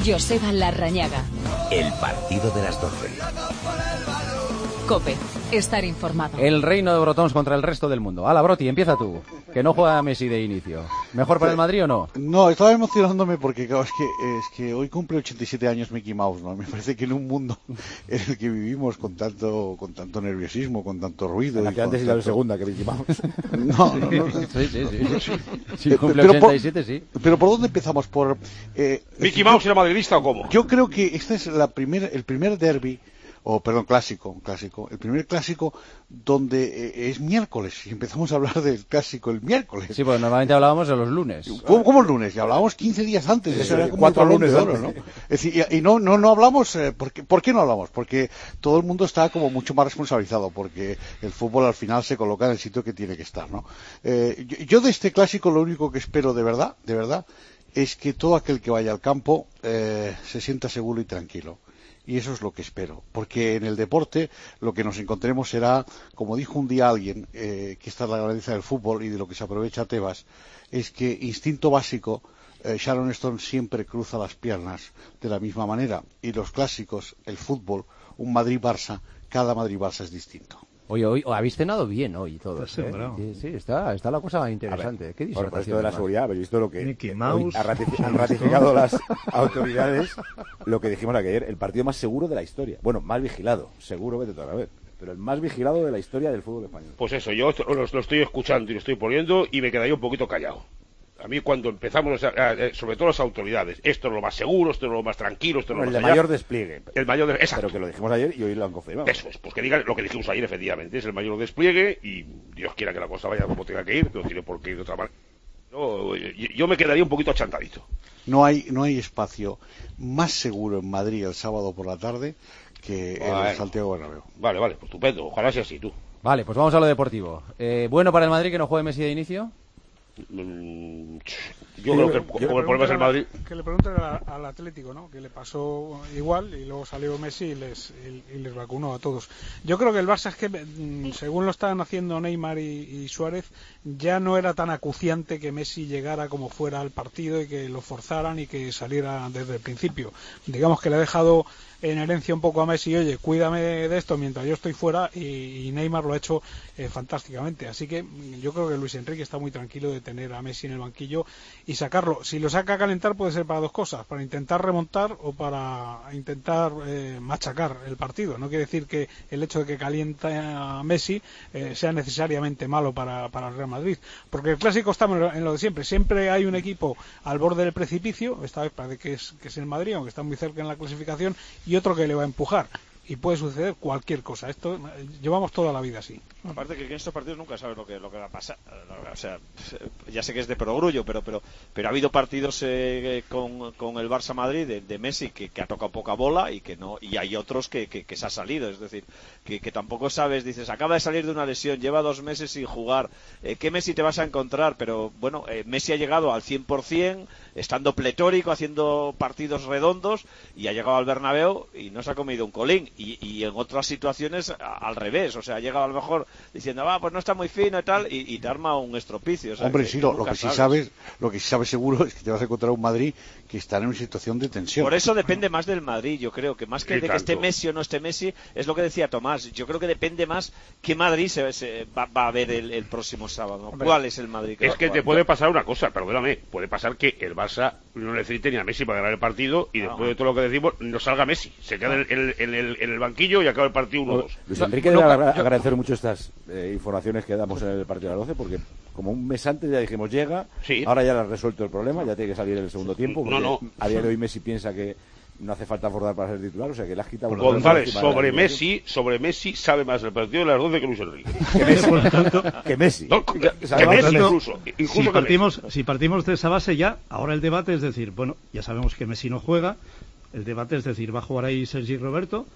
Joseba Larrañaga. El partido de las 12. COPE. Estar informado. El reino de Brotons contra el resto del mundo. Hala, Broti, empieza tú. Que no juega Messi de inicio. ¿Mejor para el Madrid o no? No, estaba emocionándome porque claro, es que hoy cumple 87 años Mickey Mouse, ¿no? Me parece que en un mundo en el que vivimos con tanto nerviosismo, con tanto ruido... La que antes era la segunda que Mickey Mouse. No. Sí, cumple 87, sí. Pero ¿por dónde empezamos? ¿Mickey Mouse era madridista o cómo? Yo creo que este es el primer derbi, clásico, el primer clásico donde es miércoles y empezamos a hablar del clásico el miércoles. Sí, porque normalmente hablábamos de los lunes. ¿Cómo el lunes? Y hablábamos 15 días antes. Eso era como 4 lunes de oro, ¿no? Es decir, y no hablamos, ¿por qué no hablamos? Porque todo el mundo está como mucho más responsabilizado, porque el fútbol al final se coloca en el sitio que tiene que estar, ¿no? Yo de este clásico lo único que espero de verdad, es que todo aquel que vaya al campo se sienta seguro y tranquilo. Y eso es lo que espero, porque en el deporte lo que nos encontremos será, como dijo un día alguien, que esta es la grandeza del fútbol y de lo que se aprovecha Tebas, es que instinto básico, Sharon Stone siempre cruza las piernas de la misma manera, y los clásicos, el fútbol, un Madrid-Barça, cada Madrid-Barça es distinto. Oye, hoy habéis cenado bien hoy todos, sí, está la cosa interesante. ¿Qué dice? Por esto de la seguridad, habéis visto lo que Mickey Mouse, han ratificado las autoridades, lo que dijimos ayer, el partido más seguro de la historia. Bueno, más vigilado, seguro, vete toda la vez, pero el más vigilado de la historia del fútbol español. Pues eso, yo lo estoy escuchando y lo estoy poniendo y me quedaría un poquito callado. A mí cuando empezamos, sobre todo las autoridades, esto es lo más seguro, esto es lo más tranquilo, esto es lo más allá. Mayor despliegue. Exacto. Pero que lo dijimos ayer y hoy lo han confirmado. Eso es, pues que digan lo que dijimos ayer, efectivamente, es el mayor despliegue y Dios quiera que la cosa vaya como tenga que ir, no tiene por qué ir de otra manera. Yo me quedaría un poquito achantadito. No hay espacio más seguro en Madrid el sábado por la tarde que el Santiago Bernabéu. Vale, pues estupendo, ojalá sea así, tú. Vale, pues vamos a lo deportivo. ¿Bueno para el Madrid que no juegue Messi de inicio? Yo creo que como el problema es el Madrid. Que le pregunten al Atlético, ¿no? Que le pasó igual y luego salió Messi y les vacunó a todos. Yo creo que el Barça es que, según lo estaban haciendo Neymar y Suárez, ya no era tan acuciante que Messi llegara como fuera al partido y que lo forzaran y que saliera desde el principio. Digamos que le ha dejado en herencia un poco a Messi, oye, cuídame de esto mientras yo estoy fuera, y Neymar lo ha hecho fantásticamente. Así que yo creo que Luis Enrique está muy tranquilo de tener a Messi en el banquillo y sacarlo. Si lo saca a calentar puede ser para dos cosas, para intentar remontar o para intentar machacar el partido. No quiere decir que el hecho de que caliente a Messi sea necesariamente malo para el Real Madrid, porque el clásico está en lo de siempre hay un equipo al borde del precipicio, esta vez parece que es el Madrid, aunque está muy cerca en la clasificación, y otro que le va a empujar, y puede suceder cualquier cosa. Esto llevamos toda la vida así. Aparte que en estos partidos nunca sabes lo que va a pasar. O sea, ya sé que es de perogrullo, pero ha habido partidos con el Barça Madrid de Messi que ha tocado poca bola y que no, y hay otros que se ha salido. Es decir, que tampoco sabes, dices, acaba de salir de una lesión, lleva 2 meses sin jugar, ¿qué Messi te vas a encontrar? Pero bueno, Messi ha llegado al 100%, estando pletórico, haciendo partidos redondos, y ha llegado al Bernabéu y no se ha comido un colín. Y en otras situaciones al revés, o sea, ha llegado a lo mejor diciendo, pues no está muy fino y tal, y te arma un estropicio. O sea, hombre, sí, lo que sí sabes seguro es que te vas a encontrar un Madrid que está en una situación de tensión. Por eso depende más del Madrid, yo creo, que más que de que esté Messi o no esté Messi, es lo que decía Tomás, yo creo que depende más qué Madrid va a ver el próximo sábado. Hombre, ¿cuál es el Madrid que es que te puede pasar una cosa, perdóname, puede pasar que el Barça no necesite ni a Messi para ganar el partido y después de todo lo que decimos, no salga Messi, se queda en el banquillo y acaba el partido 1-2. Luis Enrique debe agradecer mucho estas informaciones que damos en el partido de las 12, porque como un mes antes ya dijimos llega, sí. Ahora ya le has resuelto el problema, ya tiene que salir en el segundo tiempo, porque a día de hoy Messi piensa que no hace falta forzar para ser titular, o sea que le has quitado... González, sobre Messi sabe más el partido de las 12 que Luis Enrique. Que Messi. Que Messi incluso si partimos de esa base ya, ahora el debate es decir, bueno, ya sabemos que Messi no juega, el debate es decir, va a jugar ahí Sergi Roberto.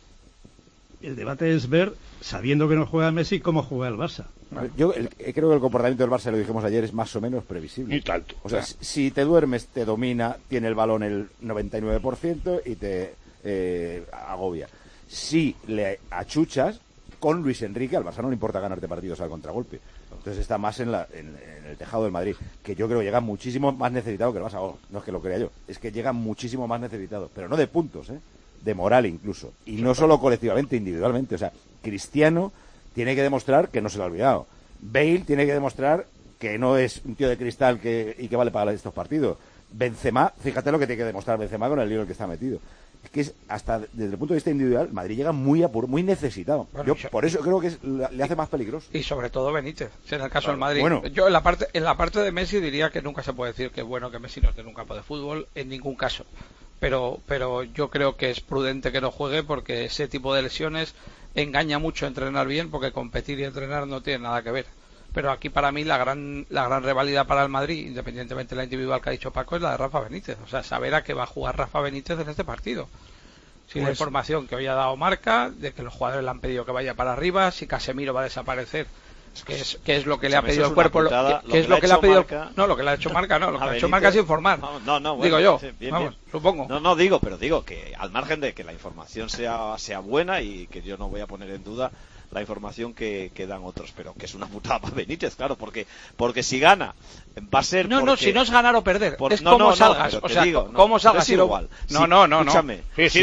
El debate es ver, sabiendo que no juega Messi, cómo juega el Barça. Yo creo que el comportamiento del Barça, lo dijimos ayer, es más o menos previsible. Y tanto. O sea, si te duermes, te domina, tiene el balón el 99% y te agobia. Si le achuchas, con Luis Enrique, al Barça no le importa ganarte partidos al contragolpe. Entonces está más en el tejado del Madrid, que yo creo que llega muchísimo más necesitado que el Barça. No es que lo crea yo, es que llega muchísimo más necesitado, pero no de puntos, de moral incluso, y no solo colectivamente, individualmente. O sea, Cristiano tiene que demostrar que no se lo ha olvidado. Bale tiene que demostrar que no es un tío de cristal y que vale para estos partidos. Benzema, fíjate lo que tiene que demostrar Benzema con el lío en el que está metido. Es que hasta desde el punto de vista individual, Madrid llega muy muy necesitado. Bueno, por eso creo que le hace más peligroso. Y sobre todo Benítez, en el caso del Madrid. Bueno. Yo en la parte de Messi diría que nunca se puede decir que es bueno que Messi no esté en un campo de fútbol, en ningún caso. Pero yo creo que es prudente que no juegue, porque ese tipo de lesiones engaña mucho entrenar bien, porque competir y entrenar no tiene nada que ver. Pero aquí para mí la gran rivalidad para el Madrid, independientemente de la individual que ha dicho Paco, es la de Rafa Benítez. O sea, saber a qué va a jugar Rafa Benítez en este partido. Si la información que hoy ha dado Marca, de que los jugadores le han pedido que vaya para arriba, si Casemiro va a desaparecer, que es lo que le ha pedido el cuerpo, que es lo que le ha pedido, no, lo que le ha hecho Marca, no, lo que le ha hecho Marca es informar. No, digo yo, bien. supongo. No, pero digo que al margen de que la información sea buena, y que yo no voy a poner en duda la información que dan otros, pero que es una putada para Benítez, claro, porque si gana va a ser si no es ganar o perder, es como salgas, o sea, cómo salgas, es igual. No, escúchame, si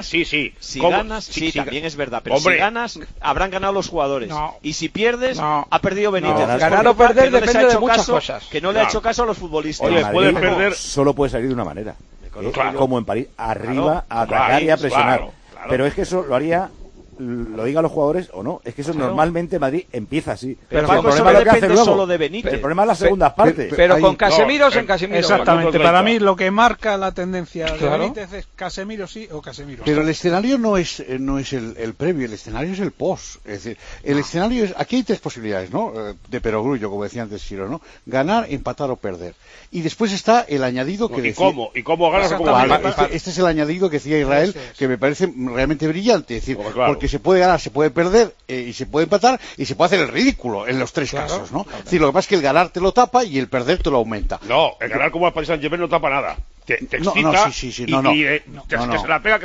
ganas, también es verdad, pero hombre, si ganas habrán ganado los jugadores, y si pierdes ha perdido Benítez. Ganar o perder depende de muchas cosas, que no le ha hecho caso a los futbolistas. Oye, puede perder, solo puede salir de una manera, como en París, arriba, a atacar y a presionar, pero es que eso lo haría, lo digan los jugadores o no, es que eso normalmente Madrid empieza así. Pero el problema es lo que hace luego. Solo de Benítez. El problema es la segunda parte. Pero con Casemiro en Casemiro. Exactamente, para mí lo que marca la tendencia de Benítez es Casemiro sí o Casemiro. Pero el escenario no es el previo, el escenario es el post. Es decir, el escenario es, aquí hay tres posibilidades, ¿no? De perogrullo, como decía antes Ciro, ¿no? Ganar, empatar o perder. Y después está el añadido que decía... ¿Y cómo ganas o cómo pierdes? Este es el añadido que decía Israel, que me parece realmente brillante. Es decir, porque se puede ganar, se puede perder, y se puede empatar, y se puede hacer el ridículo en los tres casos, ¿no? Es decir, lo que pasa es que el ganar te lo tapa y el perder te lo aumenta. No, el ganar como el Paris Saint-Germain no tapa nada. Te excita que se la pega.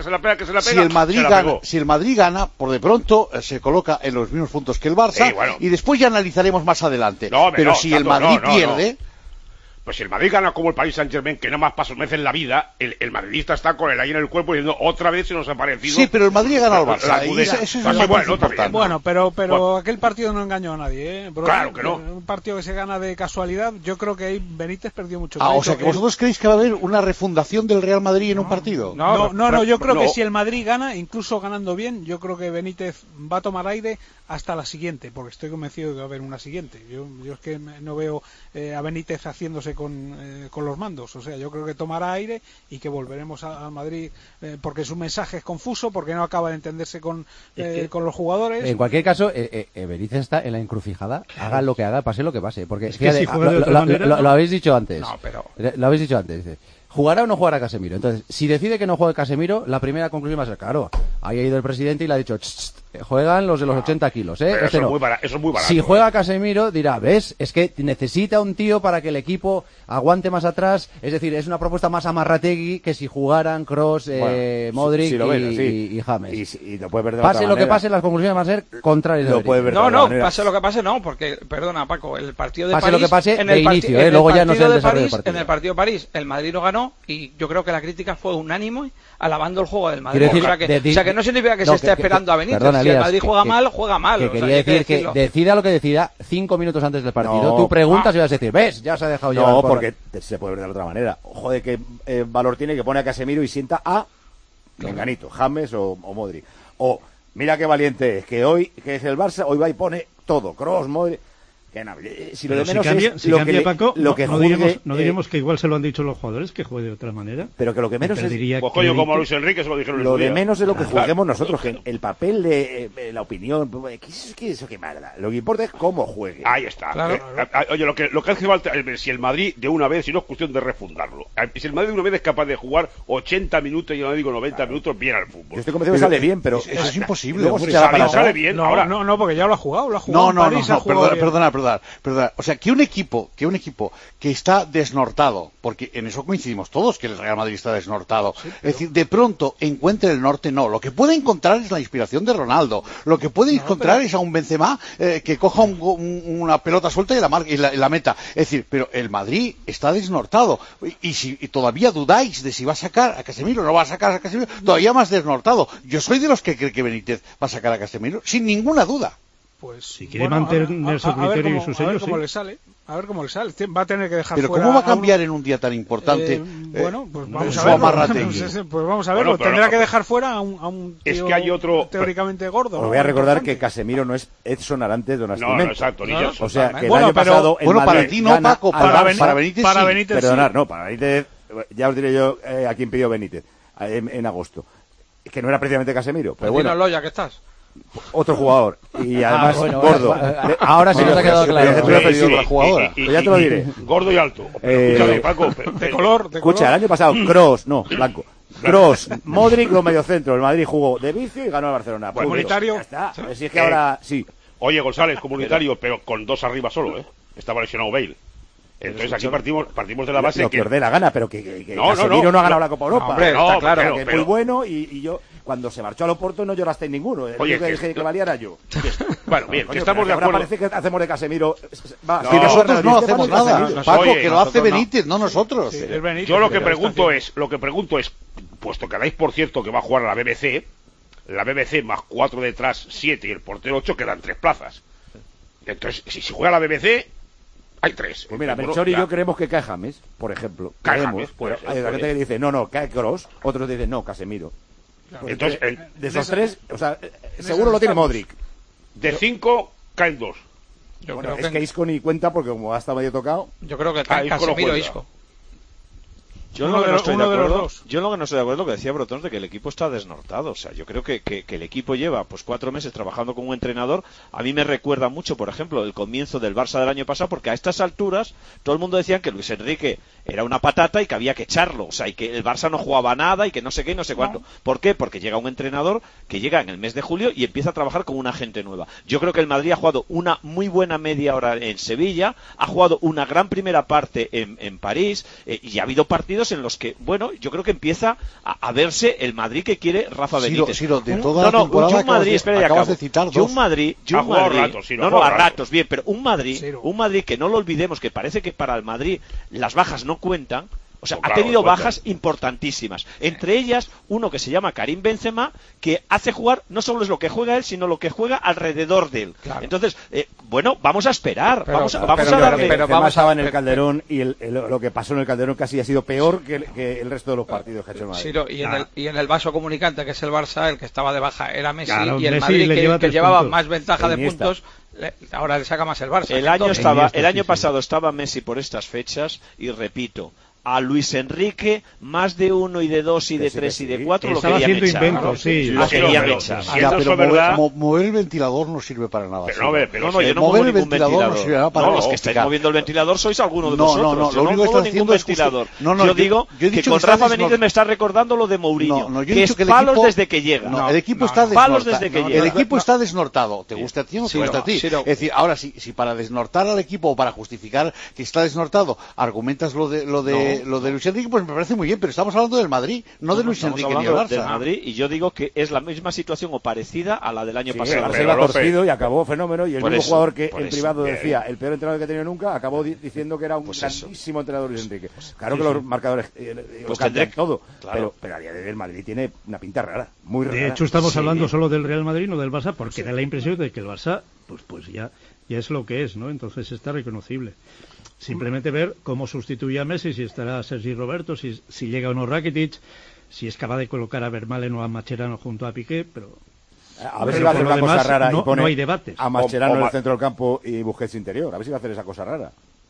Si el Madrid gana, por de pronto se coloca en los mismos puntos que el Barça, y después ya analizaremos más adelante. Pero si el Madrid pierde... Pues si el Madrid gana como el Paris Saint-Germain, que no más pasa un mes en la vida, el madridista está con el aire en el cuerpo diciendo otra vez se nos ha parecido. Sí, pero el Madrid ha ganado al Barça. Eso es bueno, pero aquel partido no engañó a nadie, ¿eh? Claro que no. Un partido que se gana de casualidad, yo creo que ahí Benítez perdió mucho. O sea, que vosotros creéis que va a haber una refundación del Real Madrid en un partido. No, yo creo que si el Madrid gana, incluso ganando bien, yo creo que Benítez va a tomar aire hasta la siguiente, porque estoy convencido de que va a haber una siguiente. Yo es que no veo a Benítez haciéndose con los mandos, o sea, yo creo que tomará aire y que volveremos a Madrid, porque su mensaje es confuso, porque no acaba de entenderse con los jugadores. En cualquier caso, Benítez está en la encrucijada, haga lo que haga, pase lo que pase, porque es que si lo habéis dicho antes. No, pero... Lo habéis dicho antes, dice, ¿jugará o no jugará Casemiro? Entonces, si decide que no juegue Casemiro, la primera conclusión va a ser, claro, ahí ha ido el presidente y le ha dicho, juegan los de los 80 kilos, ¿eh? Eso es muy barato. Si juega Casemiro, dirá, ¿ves? Es que necesita un tío para que el equipo aguante más atrás, es decir, es una propuesta más amarrategui que si jugaran Kroos, Modric y James. Y no puede perder pase lo que pase, las conclusiones van a ser contrarias. Pase lo que pase, no, porque, perdona Paco, el partido de pase París... Lo que pase en el inicio, luego ya no sé el desarrollo del partido. En el partido de París, el Madrid no ganó, y yo creo que la crítica fue unánime alabando el juego del Madrid. Decir, o sea que no significa que se esté esperando a Benítez. Si el Madrid juega mal, juega mal. Que quería decir que decida lo que decida 5 minutos antes del partido. Tú preguntas y vas a decir, ¿ves? Ya se ha dejado llevar. No, porque se puede ver de la otra manera. Ojo de qué valor tiene que pone a Casemiro y sienta a Menganito, James o Modric. O mira qué valiente es, que hoy, que es el Barça, hoy va y pone todo, Kroos, Modric... Si lo de menos si cambia Paco, no diríamos que igual se lo han dicho los jugadores, que juegue de otra manera. Pero que lo que menos es... Pues coño, como Luis Enrique se lo dijeron lo de menos es lo que juguemos nosotros, que el papel de la opinión, ¿qué es eso? ¿Qué mierda? Lo que importa es cómo juegue. Ahí está. Oye, lo que hace falta, si el Madrid de una vez, si no es cuestión de refundarlo, si el Madrid de una vez es capaz de jugar 80 minutos, y yo no digo 90 minutos, bien al fútbol. Yo estoy convencido que sale bien, pero... Eso es imposible. Sale bien, ahora. No, porque ya lo ha jugado. Perdona. Perdón. O sea, que un equipo que está desnortado, porque en eso coincidimos todos, que el Real Madrid está desnortado, sí, pero... es decir, de pronto encuentre el norte, no. Lo que puede encontrar es la inspiración de Ronaldo. Lo que puede encontrar es a un Benzema que coja una pelota suelta y la meta. Es decir, pero el Madrid está desnortado. Y si todavía dudáis de si va a sacar a Casemiro o no va a sacar a Casemiro, todavía más desnortado. Yo soy de los que cree que Benítez va a sacar a Casemiro, sin ninguna duda. Pues si quiere mantener su criterio y su sello, a ver cómo le sale. A ver cómo le sale. Va a tener que dejar pero fuera. ¿Cómo va a cambiar en un día tan importante? Bueno, pues vamos a ver. Pues vamos a verlo. Bueno, tendrá que dejar fuera a un tío es que hay otro teóricamente gordo. Os voy a recordar que Casemiro no es Edson Arantes de Nascimento. No, exacto, ni yo. O sea, que el año pasado el Madrid para ti no, Paco, para Benítez para sí. Benítez Perdonar, sí. no, para Benítez, ya os diré yo a quién pidió Benítez en agosto. Que no era precisamente Casemiro, pero pues bueno. Ya que estás. Otro jugador y además gordo. Ahora sí nos ha quedado claro. Ya te lo diré. Gordo y alto. Escúchame, Paco, de color. Escucha, el año pasado Kroos, no, blanco. Kroos, Modric, los mediocentros. El Madrid jugó de vicio y ganó al Barcelona. Bueno, comunitario. Ya está. Si es que ahora sí. Oye, González, comunitario, pero con 2 arriba solo, Estaba lesionado Bale. Entonces aquí partimos de la base lo que os dé la gana, pero que Casemiro no ha ganado la Copa Europa. Hombre, está claro, pero, que es muy bueno y yo cuando se marchó al Oporto no lloraste ninguno. El único que dije que valía era yo. Bueno, bien, que estamos de acuerdo. Ahora parece que hacemos de Casemiro. Si nosotros no hacemos nada, Paco, que lo hace Benítez, no nosotros. Sí, Benítez, yo lo que pregunto es, puesto que dais por cierto que va a jugar a la BBC más 4 detrás, 7 y el portero 8, quedan 3 plazas. Entonces, si juega la BBC, hay 3. Pues mira, Melchor y yo creemos que cae James, por ejemplo. Cae James, pues. Hay gente que dice, no, cae Kroos. Otros dicen, no, Casemiro. Claro, entonces, de esos 3, o sea, seguro lo tiene Modric. De 5, caen 2. Bueno, es que Isco ni cuenta porque como ha estado medio tocado. Yo creo que cae Casemiro e Isco. Yo lo que no estoy de acuerdo es lo que decía Brotons de que el equipo está desnortado. O sea, yo creo que el equipo lleva pues 4 meses trabajando con un entrenador. A mí me recuerda mucho, por ejemplo, el comienzo del Barça del año pasado, porque a estas alturas todo el mundo decía que Luis Enrique era una patata y que había que echarlo. O sea, y que el Barça no jugaba nada y que no sé qué y no sé cuánto. ¿Por qué? Porque llega un entrenador que llega en el mes de julio y empieza a trabajar con una gente nueva. Yo creo que el Madrid ha jugado una muy buena media hora en Sevilla, ha jugado una gran primera parte en París y ha habido partidos en los que, bueno, yo creo que empieza a verse el Madrid que quiere Rafa Benítez. De toda la temporada acabas de citar dos. Un Madrid, a ratos, bien, pero un Madrid que no lo olvidemos, que parece que para el Madrid las bajas no cuentan. O sea, ha tenido bajas importantísimas. Entre ellas, uno que se llama Karim Benzema, que hace jugar, no solo es lo que juega él, sino lo que juega alrededor de él. Claro. Entonces, bueno, vamos a esperar. Vamos a darle. Pero pasaba en el Calderón y lo que pasó en el Calderón casi ha sido peor que el resto de los partidos que ha hecho el Madrid. Y en el vaso comunicante, que es el Barça, el que estaba de baja era Messi, y el Messi Madrid que llevaba más ventaja de puntos. Ahora le saca más el Barça. El año pasado estaba Messi por estas fechas y repito, a Luis Enrique más de 1 y de 2 y de 3 y de 4 lo querían echar. Lo querían echar. Pero mover el ventilador no sirve para nada. Pero yo no muevo ningún ventilador. No sirve para los que estáis moviendo el ventilador sois alguno de vosotros. Lo único que muevo ningún ventilador. Yo digo que con Rafa Benítez me está recordando lo de Mourinho, que es palos desde que llega. El equipo está desnortado. El equipo está desnortado. ¿Te gusta a ti o no te gusta a ti? Es decir, ahora si para desnortar al equipo o para justificar que está desnortado argumentas lo de Luis Enrique, pues me parece muy bien, pero estamos hablando del Madrid, no de Luis Enrique ni del Barça. Del Madrid, y yo digo que es la misma situación o parecida a la del año pasado. Se iba torcido y acabó fenómeno, y el mismo jugador que en privado decía el peor entrenador que he tenido nunca, acabó diciendo que era un grandísimo entrenador Luis Enrique. Claro que los marcadores pues tendré todo, pero a día de hoy el Madrid tiene una pinta rara, muy rara. De hecho estamos hablando solo del Real Madrid, no del Barça, porque da la impresión de que el Barça pues ya es lo que es, ¿no? Entonces está reconocible. Simplemente ver cómo sustituye a Messi, si estará Sergi Roberto, si llega o no Rakitic, si es capaz de colocar a Vermaelen o a Mascherano junto a Piqué, pero a ver si va a hacer una cosa rara y pone no hay debates. A Mascherano en el centro del campo y Busquets interior, a ver si va a hacer esa cosa rara.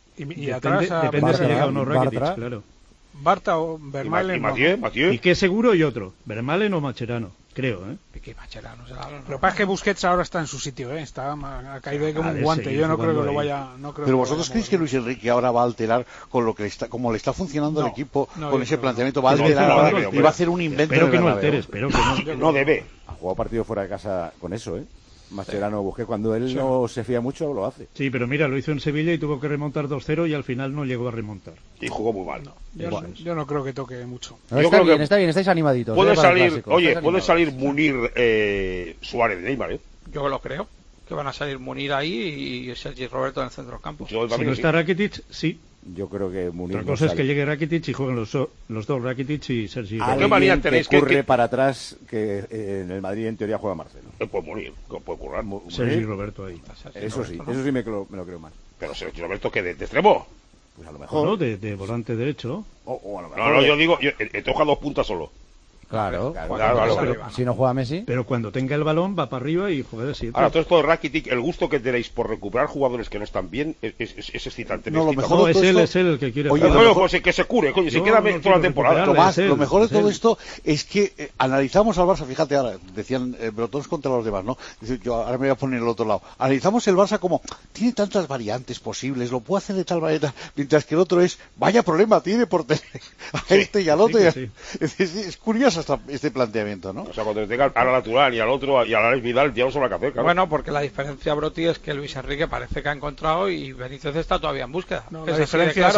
Y atrás depende si llega o no Rakitic, claro. Bartra o Vermaelen. Y Mathieu. Piqué seguro y otro, Vermaelen o Mascherano, creo, Piqué, Mascherano. Lo que pasa es que Busquets ahora está en su sitio, ha caído ahí como un guante. Yo no creo que lo vaya. Pero vosotros creéis que Luis Enrique ahora va a alterar con lo que como le está funcionando el equipo con ese planteamiento, va a alterar ahora y va a hacer un invento. Espero que no altere, espero que no debe. Ha jugado partido fuera de casa con eso, Mascherano Busquets, cuando él no se fía mucho, lo hace. Sí, pero mira, lo hizo en Sevilla y tuvo que remontar 2-0 y al final no llegó a remontar. Y jugó muy mal. Yo no creo que toque mucho. No, está bien, estáis animaditos. Puede salir Munir Suárez de Neymar, ¿eh? Yo lo creo, que van a salir Munir ahí y Sergi Roberto en el centro del campo. Si no está Rakitic, sí. Yo creo que Munir. Otra cosa es que llegue Rakitic y jueguen los dos, Rakitic y Sergi Roberto. ¿Qué manía tenéis que corre para atrás que en el Madrid en teoría juega Marcelo? Pues Munir, puede currar. Sergi Roberto ahí. Eso sí me lo creo más. Pero Sergi Roberto, ¿que de extremo? Pues a lo mejor. No, de volante derecho. O a lo mejor. No, yo digo, toca 2 puntas solo. Claro. Pero, si no juega Messi. Pero cuando tenga el balón va para arriba y juega de 7. Ahora, todo esto de Rakitic, el gusto que tenéis por recuperar jugadores que no están bien es excitante. No, lo mejor es él el que quiere. Oye, pues que se cure, coño, se queda toda la temporada. Tomás, lo mejor de todo esto es que analizamos al Barça, fíjate ahora, decían brotones contra los demás, ¿no? Yo ahora me voy a poner el otro lado. Analizamos el Barça como, tiene tantas variantes posibles, lo puede hacer de tal manera, mientras que el otro es, vaya problema tiene por tener a este y al otro. Es curioso hasta este planteamiento. ¿No? O sea, cuando tenga a la Turán y al otro y a la Alex Vidal, ya no sabe qué hacer, claro. Bueno, porque la diferencia, Broti, es que Luis Enrique parece que ha encontrado y Benítez está todavía en búsqueda. No, la diferencia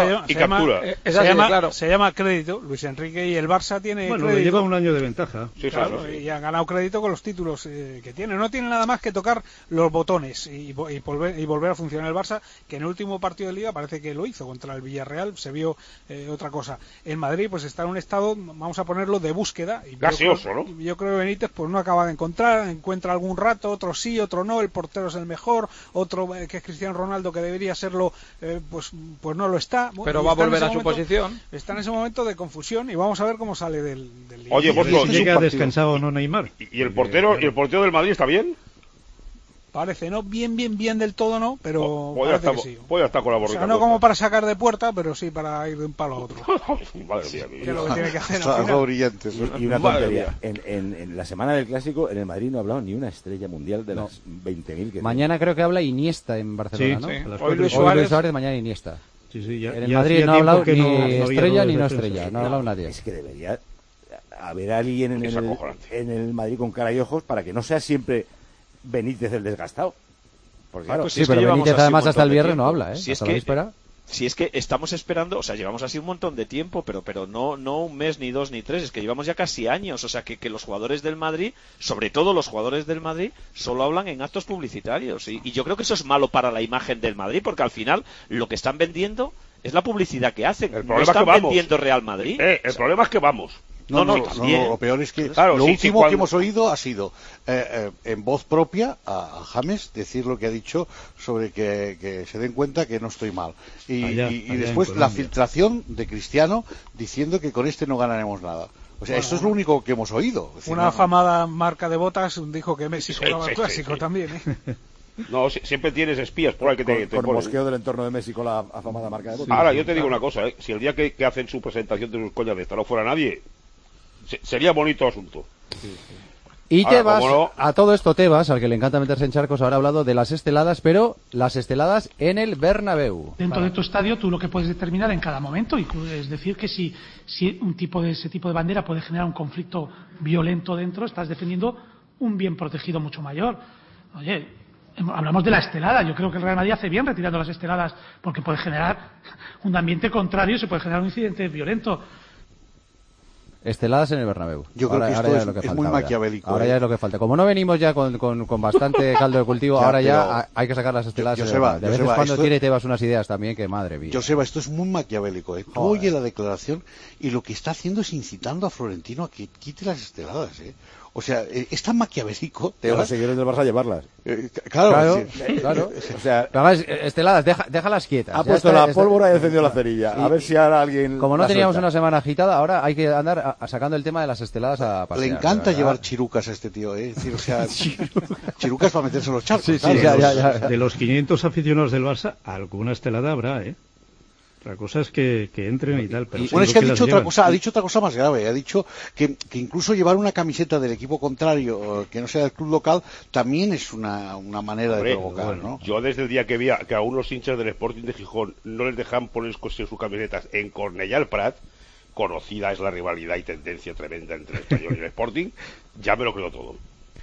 se llama crédito. Luis Enrique y el Barça tiene crédito. Le lleva un año de ventaja. Sí, claro, y han ganado crédito con los títulos que tiene. No tiene nada más que tocar los botones y volver a funcionar el Barça, que en el último partido de Liga parece que lo hizo contra el Villarreal, se vio otra cosa. En Madrid pues está en un estado, vamos a ponerlo, de búsqueda. Y gaseoso, ¿no? Yo creo que Benítez pues no acaba de encuentra algún rato, otro sí, otro no, el portero es el mejor, otro que es Cristiano Ronaldo que debería serlo, pues no lo está. Pero va a volver a su posición. Está en ese momento de confusión y vamos a ver cómo sale del Oye, pues llega descansado o no Neymar. ¿Y el portero del Madrid está bien? Parece, no bien del todo, no, pero parece que sí. Puede estar con la borrita. O sea, no como para sacar de puerta, pero sí para ir de un palo a otro. Madre mía, que es lo que tiene que hacer. Algo brillante. Y una tontería. En la semana del Clásico, en el Madrid no ha hablado ni una estrella mundial de las 20.000 que mañana creo que habla Iniesta en Barcelona, ¿no? Sí. Hoy Luis Suárez, mañana Iniesta. Sí, en el Madrid no ha hablado ni estrella ni no estrella, no ha hablado nadie. Es que debería haber alguien en el Madrid con cara y ojos para que no sea siempre Benítez el desgastado. Porque, claro, pues sí, pero Benítez además hasta el viernes no habla, ¿eh? Si es que estamos esperando, o sea, llevamos así un montón de tiempo, pero no un mes, ni 2, ni 3, es que llevamos ya casi años, o sea, que los jugadores del Madrid, sobre todo los jugadores del Madrid, solo hablan en actos publicitarios, y yo creo que eso es malo para la imagen del Madrid, porque al final lo que están vendiendo es la publicidad que hacen, no están vendiendo Real Madrid. El problema es que vamos. No, lo peor es que lo último que hemos oído ha sido en voz propia a James decir lo que ha dicho sobre que se den cuenta que no estoy mal y después la filtración de Cristiano diciendo que con este no ganaremos nada. O sea, esto es lo único que hemos oído. Una afamada marca de botas dijo que Messi jugaba el clásico también, ¿eh? No, siempre tienes espías por ahí que te con mosqueo del entorno de Messi con la afamada marca de botas. Ahora, yo te digo una cosa, si el día que hacen su presentación de sus coñas de esta no fuera nadie, sería bonito asunto. Y Tebas, a todo esto Tebas, al que le encanta meterse en charcos, ahora ha hablado de las esteladas, pero las esteladas en el Bernabéu. Dentro de tu estadio tú lo que puedes determinar en cada momento, y es decir que si ese tipo de bandera puede generar un conflicto violento dentro, estás defendiendo un bien protegido mucho mayor. Oye, hablamos de la estelada, yo creo que el Real Madrid hace bien retirando las esteladas porque puede generar un ambiente contrario y se puede generar un incidente violento. Esteladas en el Bernabéu. Yo creo que esto es muy maquiavélico. Ahora ya es lo que falta. Como no venimos ya con bastante caldo de cultivo, ahora ya hay que sacar las esteladas. De vez en cuando tiene Tebas unas ideas también que madre mía. Joseba, esto es muy maquiavélico. Tú oye la declaración y lo que está haciendo es incitando a Florentino a que quite las esteladas. O sea, es tan maquiavélico. A los seguidores del Barça llevarlas. Claro. O sea, además, esteladas, déjalas quietas. Ha puesto la pólvora y ha encendido la cerilla. A ver si ahora alguien. Como no teníamos una semana agitada, ahora hay que andar sacando el tema de las esteladas a pasear. Le encanta llevar chirucas a este tío, Es decir, o sea, chirucas para meterse en los charcos. Sí, ya. De los 500 aficionados del Barça, alguna estelada habrá, La cosa es que entren y tal. Pero bueno, es que ha dicho otra cosa más grave. Ha dicho que incluso llevar una camiseta del equipo contrario, que no sea del club local, también es una manera de provocar, ¿no? Yo desde el día que vi que aún los hinchas del Sporting de Gijón no les dejan poner sus camisetas en Cornellà al Prat, conocida es la rivalidad y tendencia tremenda entre el Español y el Sporting, ya me lo creo todo.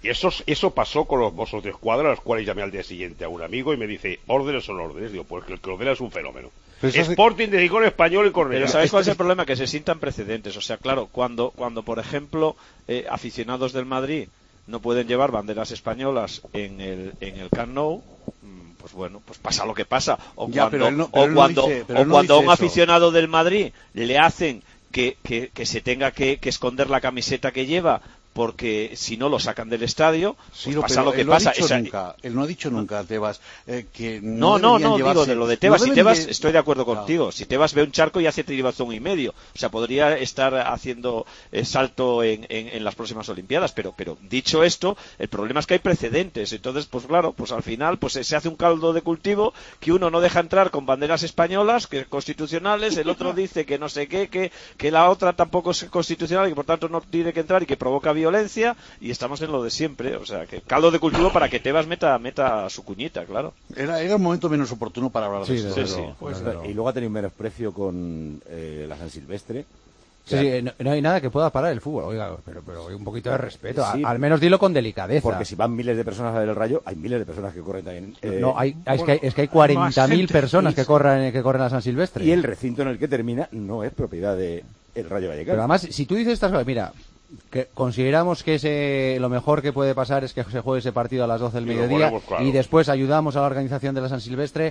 Y eso pasó con los Mossos de Escuadra, a los cuales llamé al día siguiente a un amigo y me dice, órdenes son órdenes. Digo, pues que el que ordena es un fenómeno. Sporting de Gijón, Español y Cornellá. Pero ¿sabéis cuál es el problema? Que se sientan precedentes. O sea, claro, cuando por ejemplo, aficionados del Madrid no pueden llevar banderas españolas en el Camp Nou, pues bueno, pues pasa lo que pasa. O cuando a un aficionado del Madrid le hacen que se tenga que esconder la camiseta que lleva, porque si no lo sacan del estadio, pues pasa lo que pasa. Él no ha dicho nunca, Tebas, que no digo de lo de Tebas. Si Tebas, estoy de acuerdo contigo. Si Tebas ve un charco y hace tiribazo 1,5, o sea, podría estar haciendo salto en las próximas Olimpiadas, pero dicho esto, el problema es que hay precedentes. Entonces, pues claro, pues al final pues se hace un caldo de cultivo que uno no deja entrar con banderas españolas, que constitucionales, el otro dice que no sé qué, que la otra tampoco es constitucional y que por tanto no tiene que entrar y que provoca violencia, y estamos en lo de siempre. O sea, que caldo de cultivo para que Tebas meta su cuñita, claro. Era un momento menos oportuno para hablar de eso. Sí. Pues, y luego ha tenido un menosprecio con la San Silvestre. Sí, no hay nada que pueda parar el fútbol, oiga, pero un poquito de respeto, sí, al menos dilo con delicadeza. Porque si van miles de personas a ver el Rayo, hay miles de personas que corren también. Es que hay 40.000 personas que corren a San Silvestre. Y el recinto en el que termina no es propiedad de el Rayo Vallecano. Pero además, si tú dices estas cosas, mira, que consideramos que lo mejor que puede pasar es que se juegue ese partido a las 12 del mediodía, claro, y después ayudamos a la organización de la San Silvestre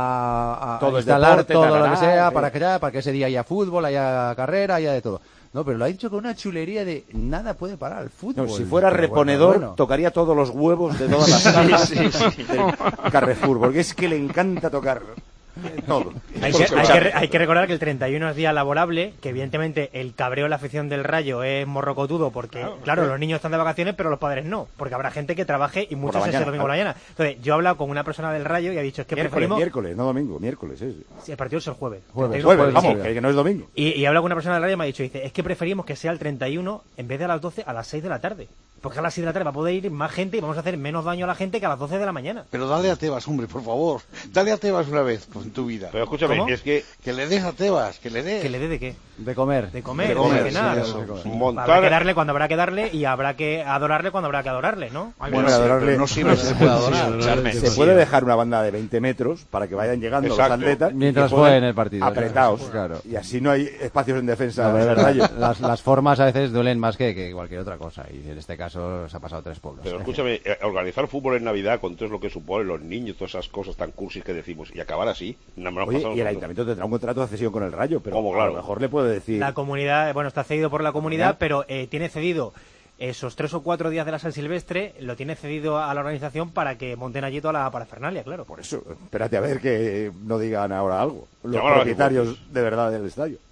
a instalar deporte, todo lo que sea para que ese día haya fútbol, haya carrera, haya de todo. No, pero lo ha dicho con una chulería de nada puede parar el fútbol. No, si fuera reponedor, tocaría todos los huevos de todas las salas del Carrefour, porque es que le encanta tocar todo. Hay que recordar que el 31 es día laborable, que evidentemente el cabreo de la afición del Rayo es morrocotudo, porque claro, los niños están de vacaciones, pero los padres no, porque habrá gente que trabaje y muchos ese domingo por la mañana. Entonces, yo he hablado con una persona del Rayo y ha dicho, es que preferimos... Miércoles, no domingo, miércoles. Sí, el partido es el jueves. Jueves, vamos, que no es domingo. Y he hablado con una persona del Rayo y me ha dicho, dice, es que preferimos que sea el 31 en vez de a las 12, a las 6 de la tarde. Porque a las 6 de la tarde va a poder ir más gente y vamos a hacer menos daño a la gente que a las 12 de la mañana. Pero dale a Tebas, hombre, por favor. Dale a Tebas una vez en tu vida. Pero escúchame, es que le des a Tebas, que le des. ¿Que le dé de qué? De comer. De cenar. Habrá que darle cuando habrá que darle y habrá que adorarle cuando habrá que adorarle, ¿no? Bueno, adorarle no siempre se puede adorar. Se puede dejar una banda de 20 metros para que vayan llegando los atletas mientras jueguen el partido. Apretados. Claro. Y así no hay espacios en defensa. De verdad. Las formas a veces duelen más que cualquier otra cosa. Y en este caso se ha pasado 3 pueblos. Pero escúchame, organizar fútbol en Navidad con todo lo que supone los niños, todas esas cosas tan cursis que decimos, y acabar así, y el ayuntamiento tendrá un contrato de cesión con el Rayo, pero a lo mejor le puede decir... La comunidad, está cedido por la comunidad, pero tiene cedido esos 3 o 4 días de la San Silvestre, lo tiene cedido a la organización para que monten allí toda la parafernalia, claro. Por eso, espérate a ver que no digan ahora algo los propietarios de verdad del estadio.